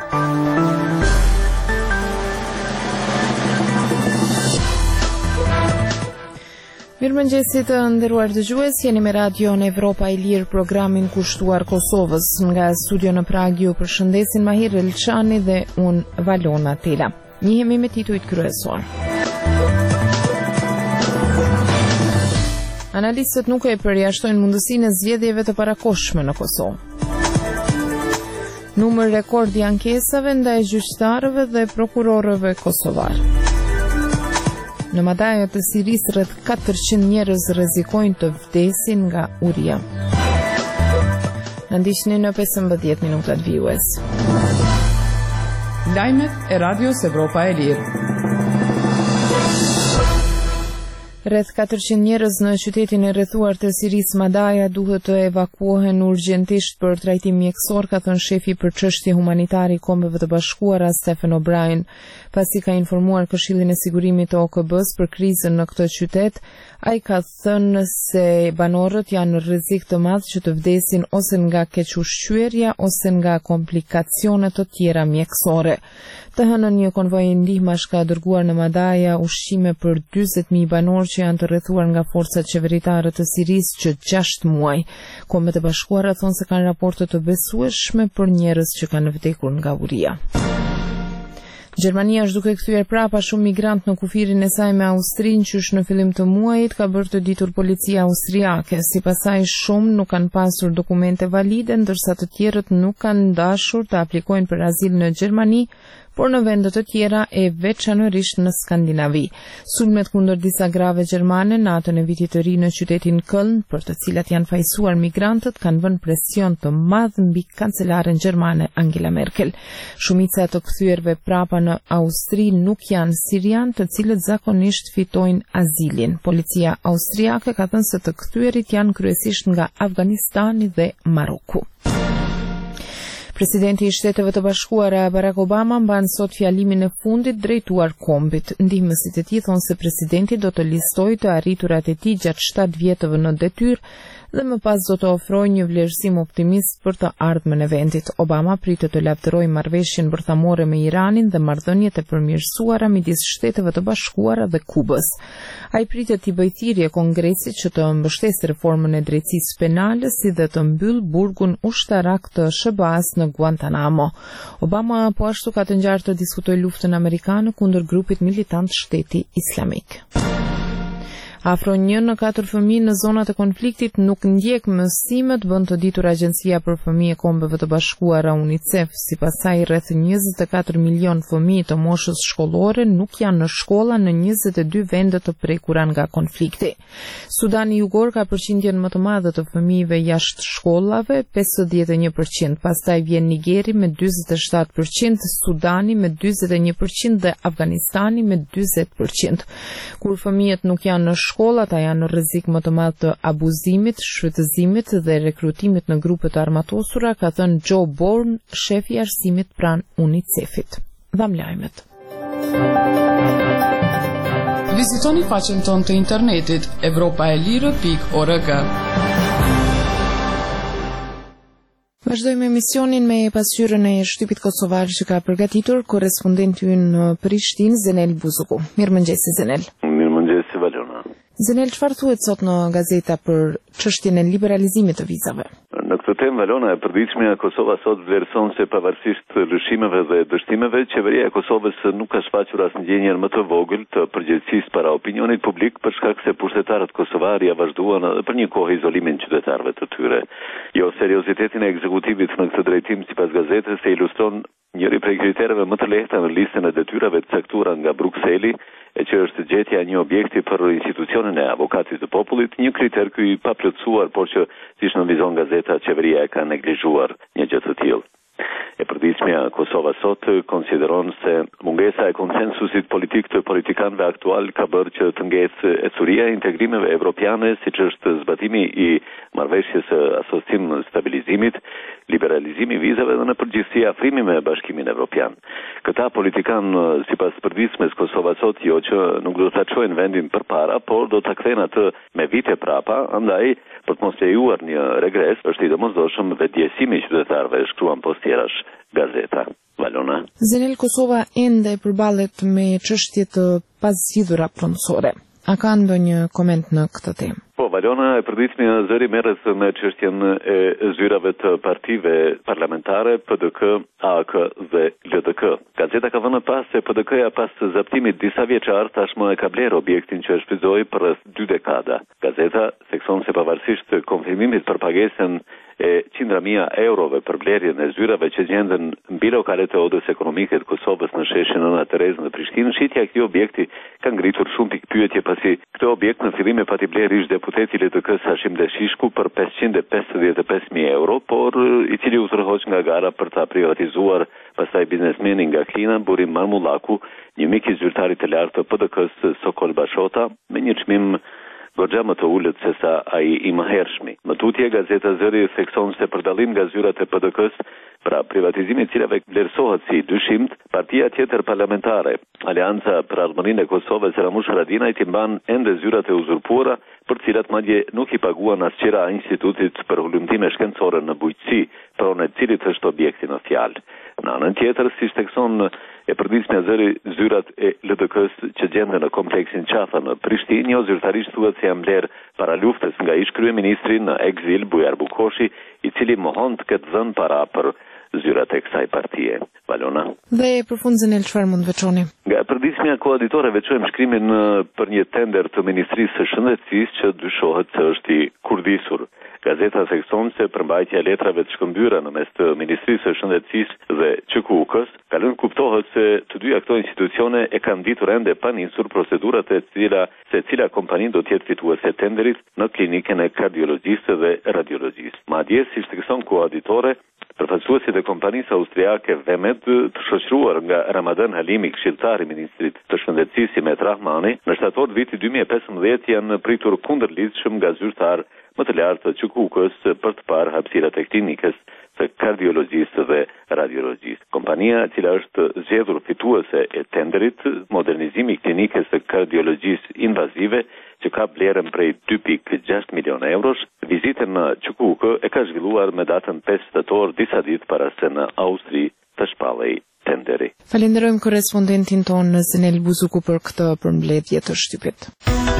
Mirëmëngjesit të nderuar dëgjues, jeni me radion Evropa e Lirë, programin kushtuar Kosovës. Nga studio në Prag ju përshëndesin Mahir Elçani dhe unë Valona Tela. Njihemi me titujt kryesor. Analistët nuk e përjashtojnë mundësinë e zgjedhjeve të parakohshme në Kosovë. Numër rekord i ankesave ndaj gjyqtarëve dhe prokurorëve kosovar. Në Madaja të Sirisë rreth 400 njerëz rrezikojnë të vdesin nga uria. Në ndiqni në 15 minutat vijues. Lajmet e Radios Evropa e Lirë. Rreth 400 njerëz në qytetin e rrethuar të Sirisë Madaja duhet të evakuohen urgjentisht për trajtim mjekësor, ka thënë shefi për çështje humanitare i Kombeve të Bashkuara Stephen O'Brien, pasi ka informuar Këshillin e Sigurimit të OKB-s për krizën në këtë qytet. Ai ka thënë se banorët janë në rrezik të madh që të vdesin ose nga kequshqyerja ose nga komplikacione të tjera mjekësore. Të hënën një konvoj ndihmash ka dërguar në Madaja ushqime për 40.000 banorë që janë të rrethuar nga forcat qeveritare të Sirisë që 6 muaj. Kombet e Bashkuara thonë se kanë raporte të besueshme për njerëz që kanë vdekur nga uria. Gjermania është duke kthyer prapa shumë migrant në kufirin e saj me Austrinë, qysh në fillim të muajit ka bërë të ditur policia austriake. Sipas saj shumë nuk kanë pasur dokumente valide, ndërsa të tjerët nuk kanë dashur të aplikojnë për azil në Gjermani, por në vende të tjera e veçanërisht në Skandinavi. Sulmet kundër disa grave gjermane natën e vitit të ri në qytetin Köln, për të cilat janë fajsuar migrantët, kanë vënë presion të madh mbi kancelaren gjermane Angela Merkel. Shumica të kthyerve prapa në Austri nuk janë sirian, të cilët zakonisht fitojnë azilin. Policia austriake ka thënë se të kthyerit janë kryesisht nga Afganistani dhe Maroku. Presidenti i Shteteve të Bashkuara Barack Obama mban sot fjalimin e fundit drejtuar kombit. Ndihmësit e tij thonë se presidenti do të listojë të arriturat e tij gjatë 7 vjetëve në detyrë dhe më pas do të ofrojë një vlerësim optimist për të ardhmen e vendit. Obama pritet të lavdërojë marrëveshjen bërthamore me Iranin dhe marrëdhëniet e përmirësuara midis Shteteve të Bashkuara dhe Kubës. Ai pritet t'i bëjë thirrje Kongresit që të mbështesë reformën e drejtësisë penale si dhe të mbyll burgun ushtarak të SBA-s në Guantanamo. Obama po ashtu ka të ngjarë të diskutojë luftën amerikane kundër grupit militant Shteti Islamik. Afro 1 në 4 fëmijë në zonat e konfliktit nuk ndjek mësimet, bën të ditur Agjencia për Fëmijë e Kombeve të Bashkuara UNICEF. Sipas saj rreth 24 milion fëmijë të moshës shkollore nuk janë në shkolla në 22 vende të prekura nga konflikti. Sudani Jugor ka përqindjen më të madhe të fëmijëve jashtë shkollave, 51%, pastaj vjen Nigeri me 47%, Sudani me 41% dhe Afganistani me 40%. Kur fëmijët nuk janë në shkolla, ata janë në rrezik më të madh të abuzimit, shfrytëzimit dhe rekrutimit në grupe të armatosura, ka thënë Joe Bourne, shefi i arsimit pranë UNICEF-it. Dham lajmet. Vizitoni faqen tonë të internetit evropaelire.org. Vazhdojmë emisionin me pasqyrën e shtypit kosovar që ka përgatitur korrespondenti ynë në Prishtinë, Zenel Buzuku. Mirëmëngjes Zenel. Mirëmëngjes Valona. Zenel, çfarë thuhet sot në gazeta për çështjen e liberalizimit të vizave? Në këtë temë, Valona, e përditshmja Kosova sot vlerëson se pavarësisht lëshimeve dhe dështimeve, qeveria e Kosovës nuk ka shfaqur as ndjenjën më të vogël të përgjegjësisë para opinionit publik për shkak se pushtetarët kosovar ja vazhduan për një kohë izolimin qytetarëve të tyre. Jo seriozitetin e ekzekutivit në këtë drejtim, sipas gazetës, se ilustron njëri prej kritereve më të lehta në listën e detyrave të caktuara nga Brukseli, e që është gjetja një objekti për institucionin e avokatit të popullit, një kriter ky i paplotësuar, por që siç nënvizon gazeta, qeveria e ka neglizhuar një gjë të tillë. E përditshmja Kosova sot konsideron se mungesa e konsensusit politik të politikanëve aktual ka bërë që të ngecë ecuria e integrimeve evropiane, siç është zbatimi i marrëveshjes së asocim stabilizimit, liberalizimi i vizave dhe në përgjithësi afrimi me Bashkimin Evropian. Këta politikanë sipas përditshmes Kosova sot jo që nuk do ta çojnë vendin përpara, por do ta kthejnë atë me vite prapa, andaj për të mos lejuar një regres, është i domosdoshëm vetëdjesimi i qytetarëve, shkruan postjerash gazeta. Valona. Zenel Kosova ende përballet me çështje të pazgjidhura pronësore. A ka ndonjë koment në këtë temë? Po, Valona, e përditshmi zëri merret me çështjen e zyrave të partive parlamentare, PDK, AK dhe LDK. Gazeta ka vënë pas se PDK-ja pas zaptimit disa vjeçar tashmë e ka blerë objektin që shfrytëzoi për rreth 2 dekada. Gazeta thekson se pavarësisht konfirmimit për pagesën e qindra mijë eurove për blerjen e zyrave që gjenden mbi lokalet e odës ekonomike të Kosovës në sheshin Nëna Terezë në Prishtinë, shitja e këtij objekti ka ngritur shumë pikë pyetje pasi këtë objekt në fillim e pati blerë ish deputeti LDK Hashim Deshishku për 555.000 euro, por i cili u tërhoq nga gara për ta privatizuar pastaj biznesmeni nga Kina, Burim Marmullaku, një mik i zyrtarit të lartë të PDK-s Sokol Bashota, me një çmim goxha më të ulët se sa ai i mëhershmi. Më tutje, gazeta Zëri thekson se për dallim nga zyrat e PDK-s, pra privatizimi i cilave vlerësohet si dyshimt, partia tjetër parlamentare, Aleanca për Ardhmërinë e Kosovës Ramush Haradinaj i mban ende zyrat e uzurpuara, për cilat madje nuk i paguan asgjëra institutit për hulumtime shkencore në bujqësi, pronë e cilit është objekti në fjalë. Në anën tjetër, si shtekson e përditshmja Zëri, zyrat e LDK-s që gjenden në kompleksin Qafa në Prishtinë, jo zyrtarisht thuhet se janë blerë para luftës nga ish kryeministri në ekzil Bujar Bukoshi, i cili mohon të ketë dhënë para për zyrat e kësaj partie. Valona. Dhe për fund Zenel, çfarë mund veçoni? Nga përditshmja koaditore veçojmë shkrimin për një tender të Ministrisë së Shëndetësisë që dyshohet se është i kurdisur. Gazeta thekson se përmbajtja e letrave të shkëmbyra në mes të Ministrisë së Shëndetësisë dhe QK-s, ka lënë kuptohet se të dyja këto institucione e kanë ditur ende pa nisur procedurat e cila kompani do të jetë fituese e tenderit në klinikën e kardiologjisë dhe radiologjisë. Madje, si thekson koaditore, përfaqësuesit e kompanisë austriake Vemed, të shoqëruar nga Ramadan Halimi, këshilltar i ministrit të Shëndetësisë Simet Rahmani, në shtator të vitit 2015 janë pritur kundërlidhshëm nga zyrtar më të lartë të QK-s për të parë hapësirat e klinikës të kardiologjisë dhe radiologjisë. Kompania e cila është zgjedhur fituese e tenderit, modernizimi i klinikës së kardiologjisë invazive, që ka vlerën prej 2.6 milion eurosh, vizitën në QK e ka zhvilluar me datën 5 shtator, disa ditë para se në Austri të shpallej tenderi. Falenderojmë korrespondentin tonë Zenel Buzuku për këtë përmbledhje të shtypit.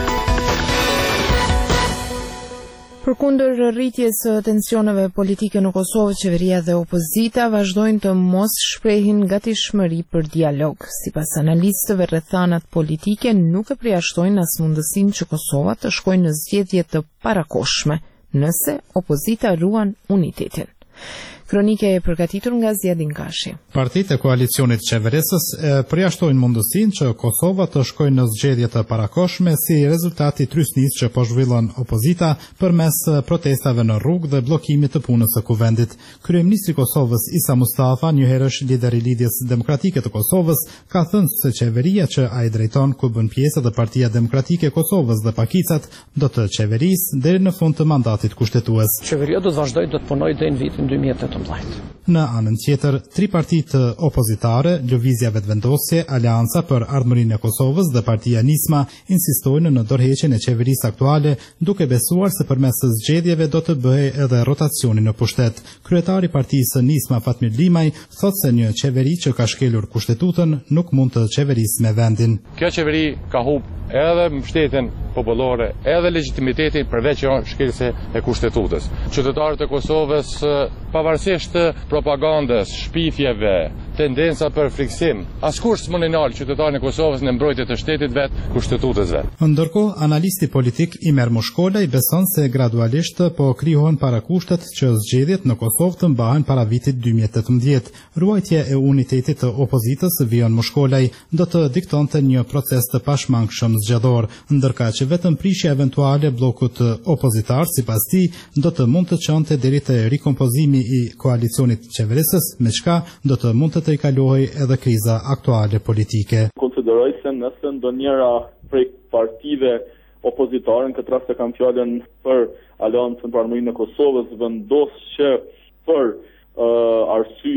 Përkundër rritjes së tensioneve politike në Kosovë, qeveria dhe opozita vazhdojnë të mos shprehin gatishmëri për dialog. Sipas analistëve, rrethanat politike nuk e përjashtojnë as mundësinë që Kosova të shkojë në zgjedhje të parakohshme, nëse opozita ruan unitetin. Kronike e përgatitur nga Zjedin Kashi. Partitë e koalicionit qeverisës përjashtojnë mundësinë që Kosova të shkojë në zgjedhje të parakohshme si rezultati i trysnisë që po zhvillon opozita përmes protestave në rrugë dhe bllokimit të punës së kuvendit. Kryeministri i Kosovës Isa Mustafa, njëherësh lider i Lidhjes Demokratike të Kosovës, ka thënë se qeveria që ai drejton, ku bën pjesë edhe Partia Demokratike e Kosovës dhe Pakicat, do të qeverisë deri në fund të mandatit kushtetues. Qeveria do të vazhdojë të punojë deri në vitin 2018. Në anën tjetër, 3 partitë opozitare, Lëvizja Vetëvendosje, Aleanca për Ardhmërinë e Kosovës dhe Partia Nisma, insistojnë në dorëheqjen e qeverisë aktuale, duke besuar se përmes zgjedhjeve do të bëhej edhe rotacioni në pushtet. Kryetari i partisë Nisma, Fatmir Limaj, thotë se një qeveri që ka shkelur kushtetutën nuk mund të qeverisë me vendin. Kjo qeveri ka humbë edhe mbështetjen popullore, edhe legitimitetin përveç shkeljes e kushtetutës. Qytetarët e Kosovës, pavarësisht propagandës, shpifjeve, tendenca për friksim, askush s'mund të ndalë qytetarin e Kosovës në mbrojtje të shtetit vet, kushtetutës vet. Ndërkohë, analisti politik Imer Mushkolaj beson se gradualisht po krijohen parakushtet që zgjedhjet në Kosovë të mbahen para vitit 2018. Ruajtja e unitetit të opozitës, Vion Mushkolaj, do të diktonte një proces të pashmangshëm zgjedhor, ndërka që vetëm prishja eventuale bllokut opozitar, sipas tij, do të mund të çonte deri te rikompozimi i koalicionit qeverisës, me çka do të mund të i kalohej edhe kriza aktuale politike. Konsideroj se nëse ndonjëra prej partive opozitare, në këtë rast e kam fjalën për Aleancën për Ardhmërinë e Kosovës, vendos që për arsye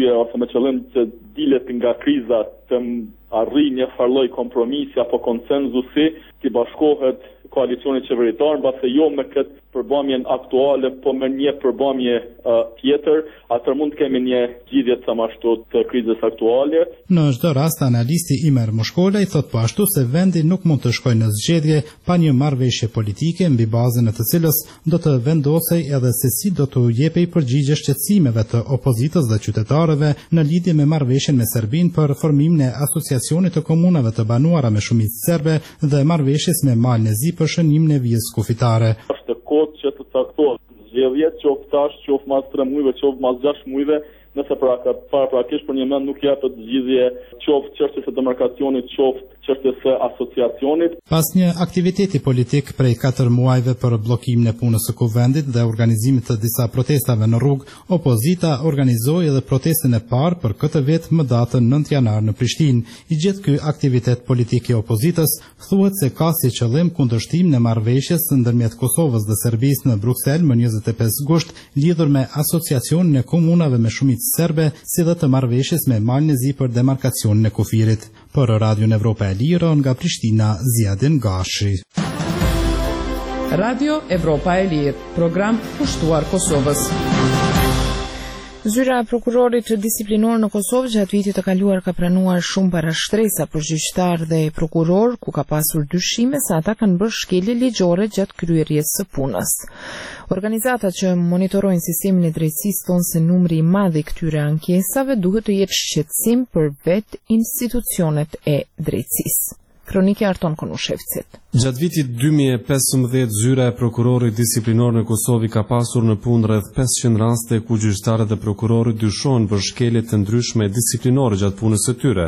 arsye ose me qëllim të dilet nga kriza të arrijë një farlloj kompromisi apo konsenzusi të bashkohet koalicioni qeveritar, mbase jo me këtë përbamjen aktuale, po me një përbamje tjetër, atër mund të kemi një zgjidhje të ashtu të krizës aktuale. Në çdo rast, analisti Imer Moshkolaj thot po ashtu se vendi nuk mund të shkojë në zgjedhje pa një marrëveshje politike mbi bazën e të cilës do të vendosej edhe se si do të jepej përgjigje shqetësimeve të opozitës dhe qytetarëve në lidhje me marrëveshjen me Serbinë për formimin e asociacionit të komunave të banuara me shumicë serbe dhe marrëveshjes me Malnezi për shënimin e vijës kufitare. Është kohë që të caktohet zgjedhje, qoftë tash, qoftë mas 3 muajve, qoftë mas 6 muajve, nëse paraprakisht për një mend nuk japet zgjidhje qoftë çështjes së demarkacionit, qoftë çështjes së asociacionit. Pas një aktiviteti politik prej 4 muajve për bllokimin e punës së kuvendit dhe organizimit të disa protestave në rrugë, opozita organizoi edhe protestën e parë për këtë vit më datën 9 janar në Prishtinë. I gjithë ky aktivitet politik i opozitës thuhet se ka si qëllim kundërshtimin e marrëveshjes ndërmjet Kosovës dhe Serbisë në Bruksel më 25 gusht lidhur me asociacionin e komunave me shumicë serbe, si dhe të marrëveshjes me Malnezi për demarkacionin e kufirit. Për Radion Evropa e Lirë, nga Prishtina, Ziadin Gashi. Radio Evropa e Lirë, program pushtuar Kosovës. Zyra e prokurorit disiplinor në Kosovë gjatë vitit të kaluar ka pranuar shumë parashtresa për gjyqtar dhe prokuror, ku ka pasur dyshime se ata kanë bërë shkelje ligjore gjatë kryerjes së punës. Organizatat që monitorojnë sistemin e drejtësisë thonë se numri i madh i këtyre ankesave duhet të jetë shqetësim për vetë institucionet e drejtësisë. Kroniki Arton Konushevcit. Gjatë vitit 2015, zyra e prokurorit disiplinor në Kosovë ka pasur në punë rreth 500 raste ku gjyqtarët dhe prokurorit dyshohen për shkelje të ndryshme disiplinore gjatë punës së tyre.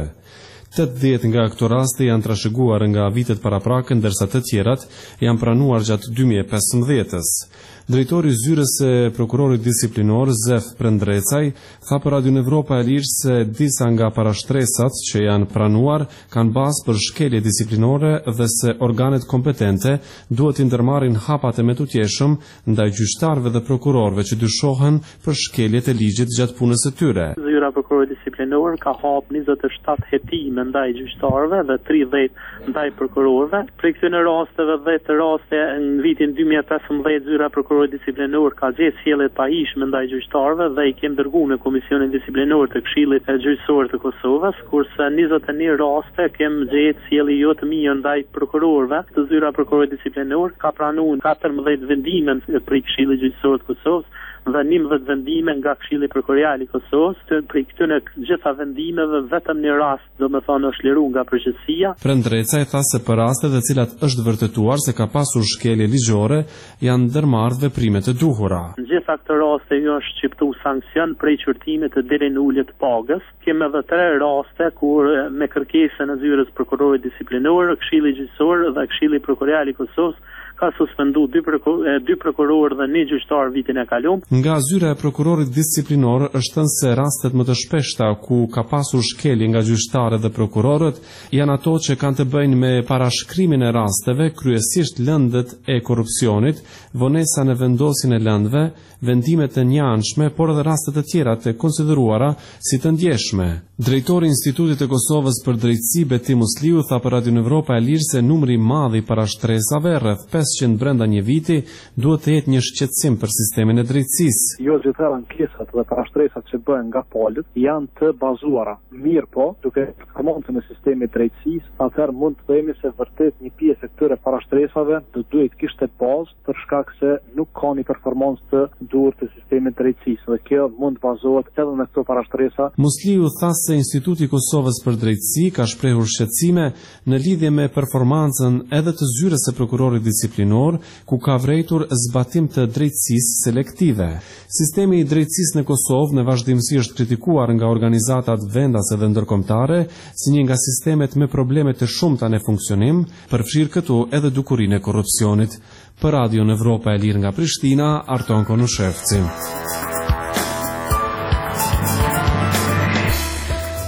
80 nga këto raste janë trashëguar nga vitet paraprake, ndërsa të tjerat janë pranuar gjatë 2015-s. Drejtori i zyrës së prokurorit disiplinor Zef Prendrecaj tha për Radion Evropa e Lirë se disa nga parashtresat që janë pranuar kanë bazë për shkelje disiplinore dhe se organet kompetente duhet të ndërmarrin hapat e metutjeshëm ndaj gjyqtarëve dhe prokurorëve që dyshohen për shkeljet e ligjit gjatë punës së tyre. Zyra e prokurorit disiplinor ka hap 27 hetime ndaj gjyqtarëve dhe 30 ndaj prokurorëve. Për këtyre rasteve 10 raste në vitin 2015 zyra e prokurorit disiplinor ka gjetë sjellje të pajishme ndaj gjyqtarëve dhe i kemi dërguar në Komisionin Disiplinor të Këshillit Gjyqësor të Kosovës, kurse 21 raste kemi gjetë sjellje jo të mirë ndaj prokurorëve. Zyra e prokurorit disiplinor ka pranuar 14 vendime për Këshillin Gjyqësor të Kosovës dhe 11 vendime nga Këshilli Prokurorial i Kosovës. Për këtyre gjitha vendimeve vetëm një rast, domethënë, është liruar nga përgjegjësia. Prendrecaj tha se për rastet të cilat është vërtetuar se ka pasur shkelje ligjore, janë ndërmarrë veprimet e duhura. Në gjitha këto raste është shqiptuar sankcion prej çortimit deri në ulje të pagës. Kemë edhe 3 raste kur me kërkesën e zyrës prokurorit disiplinor, Këshilli Gjyqësor dhe Këshilli Prokurorial i Kosovës ka suspendu 2 prokurorë dhe 1 gjyqtar vitin e kaluar. Nga zyra e prokurorit disiplinor është thënë se rastet më të shpeshta ku ka pasur shkelje nga gjyqtarët dhe prokurorët janë ato që kanë të bëjnë me parashkrimin e rasteve, kryesisht lëndët e korrupsionit, vonesa në vendosjen e lëndëve, vendimet të njanshme, por edhe rastet të tjera të konsideruara si të ndjeshme. Drejtori i Institutit të Kosovës për Drejtësi Beti Musliu tha për Radion Evropa e Lirë se numri i madh i parashtresave, rreth 500 brenda një viti, duhet të jetë një shqetësim për sistemin e drejtësisë. Jo gjithë ankesat dhe parashtresat që bëhen nga palët janë të bazuara. Mirë po, duke përmonte në sistemin e drejtësisë, atëherë mund të themi se vërtet një pjesë e këtyre parashtresave do duhet kishte bazë për shkak se nuk ka një performancë të duhur të sistemit të drejtësisë dhe kjo mund bazohet edhe në këto parashtresa. Musliu tha se Instituti i Kosovës për Drejtësi ka shprehur shqetësime në lidhje me performancën edhe të zyrës së prokurorit disiplinor, ku ka vërejtur zbatim të drejtësisë selektive. Sistemi i drejtësisë në Kosovë në vazhdimsi është kritikuar nga organizatat vendase dhe ndërkombëtare si një nga sistemet me probleme të shumta në funksionim, përfshirë këtu edhe dukurinë e korrupsionit. Për Radion Evropa e Lirë nga Prishtina, Arton Konushevci.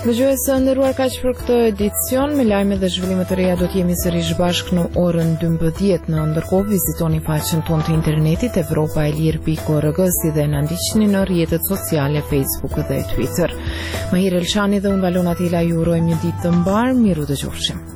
Dëgjues së nderuar, kaq për këtë edicion. Me lajme dhe zhvillime të reja do të jemi sërish bashkë në orën 12. Në ndërkohë vizitoni faqen tonë të internetit evropaelir.org si dhe na ndiqni në rrjetet sociale Facebook dhe Twitter. Mahir Elshani dhe unë Valona Tila ju urojmë një ditë të mbar, miru dëgjofshim.